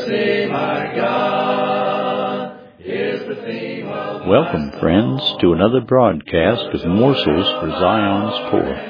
mercy, my God, is the theme of Welcome, friends, to another broadcast of Morsels for Zion's Poor.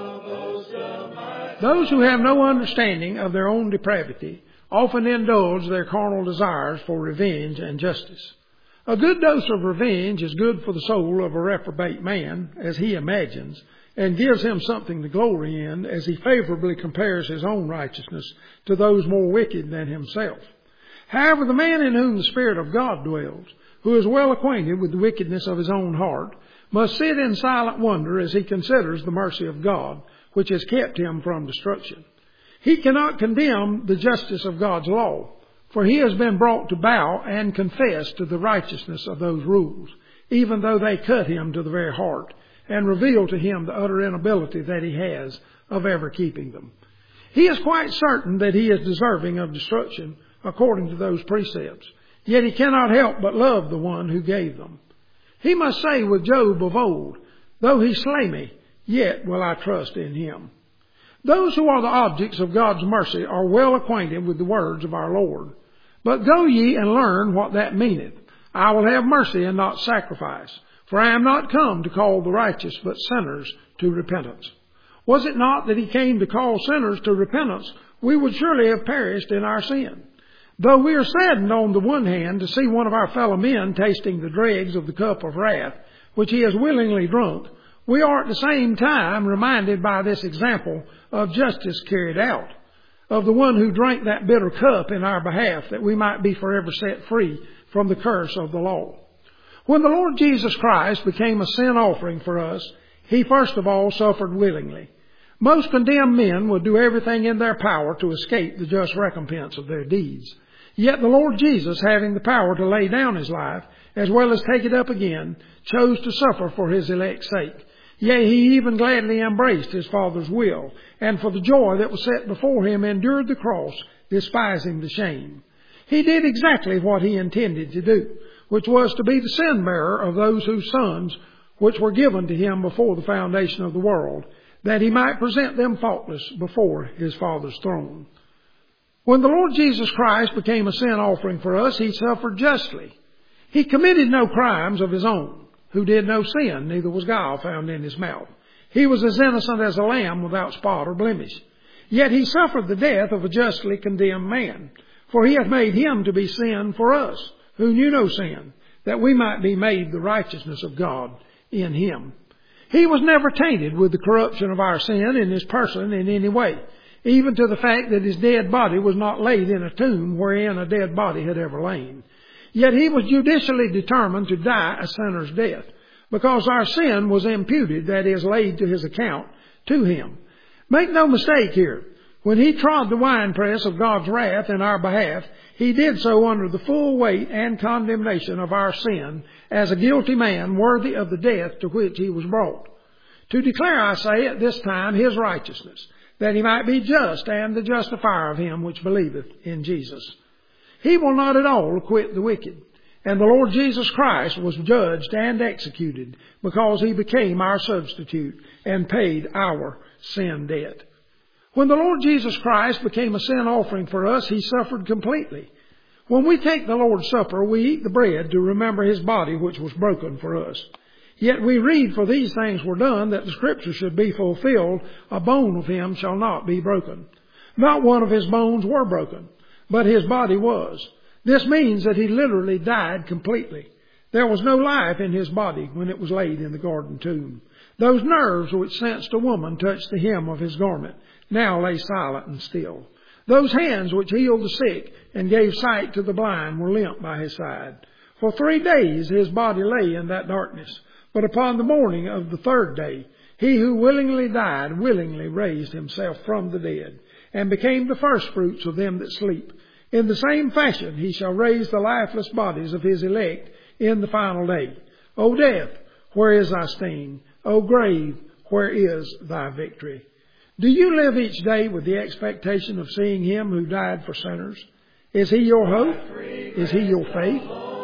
Those who have no understanding of their own depravity often indulge their carnal desires for revenge and justice. A good dose of revenge is good for the soul of a reprobate man, as he imagines, and gives him something to glory in as he favorably compares his own righteousness to those more wicked than himself. However, the man in whom the Spirit of God dwells, who is well acquainted with the wickedness of his own heart, must sit in silent wonder as he considers the mercy of God, which has kept him from destruction. He cannot condemn the justice of God's law, for he has been brought to bow and confess to the righteousness of those rules, even though they cut him to the very heart, and reveal to him the utter inability that he has of ever keeping them. He is quite certain that he is deserving of destruction according to those precepts, yet he cannot help but love the one who gave them. He must say with Job of old, "Though he slay me, yet will I trust in him." Those who are the objects of God's mercy are well acquainted with the words of our Lord. "But go ye and learn what that meaneth. I will have mercy and not sacrifice. For I am not come to call the righteous, but sinners to repentance." Was it not that he came to call sinners to repentance, we would surely have perished in our sin. Though we are saddened on the one hand to see one of our fellow men tasting the dregs of the cup of wrath, which he has willingly drunk, we are at the same time reminded by this example of justice carried out, of the one who drank that bitter cup in our behalf, that we might be forever set free from the curse of the law. When the Lord Jesus Christ became a sin offering for us, he first of all suffered willingly. Most condemned men would do everything in their power to escape the just recompense of their deeds. Yet the Lord Jesus, having the power to lay down his life, as well as take it up again, chose to suffer for his elect's sake. Yea, he even gladly embraced his Father's will, and for the joy that was set before him endured the cross, despising the shame. He did exactly what he intended to do, which was to be the sin bearer of those whose sons which were given to him before the foundation of the world, that he might present them faultless before his Father's throne. When the Lord Jesus Christ became a sin offering for us, he suffered justly. He committed no crimes of his own, who did no sin, neither was guile found in his mouth. He was as innocent as a lamb without spot or blemish. Yet he suffered the death of a justly condemned man, for he hath made him to be sin for us, who knew no sin, that we might be made the righteousness of God in him. He was never tainted with the corruption of our sin in his person in any way, even to the fact that his dead body was not laid in a tomb wherein a dead body had ever lain. Yet he was judicially determined to die a sinner's death, because our sin was imputed, that is, laid to his account, to him. Make no mistake here. When he trod the winepress of God's wrath in our behalf, he did so under the full weight and condemnation of our sin, as a guilty man worthy of the death to which he was brought. To declare, I say, at this time his righteousness, that he might be just and the justifier of him which believeth in Jesus. He will not at all acquit the wicked. And the Lord Jesus Christ was judged and executed, because he became our substitute and paid our sin debt. When the Lord Jesus Christ became a sin offering for us, he suffered completely. When we take the Lord's Supper, we eat the bread to remember his body which was broken for us. Yet we read, "For these things were done, that the Scripture should be fulfilled, a bone of him shall not be broken." Not one of his bones were broken, but his body was. This means that he literally died completely. There was no life in his body when it was laid in the garden tomb. Those nerves which sensed a woman touched the hem of his garment now lay silent and still. Those hands which healed the sick and gave sight to the blind were limp by his side. For 3 days his body lay in that darkness. But upon the morning of the 3rd day, he who willingly died willingly raised himself from the dead, and became the firstfruits of them that sleep. In the same fashion he shall raise the lifeless bodies of his elect in the final day. O death, where is thy sting? O grave, where is thy victory? Do you live each day with the expectation of seeing him who died for sinners? Is he your hope? Is he your faith?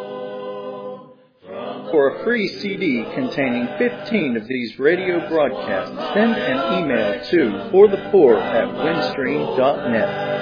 For a free CD containing 15 of these radio broadcasts, send an email to forthepoor@windstream.net.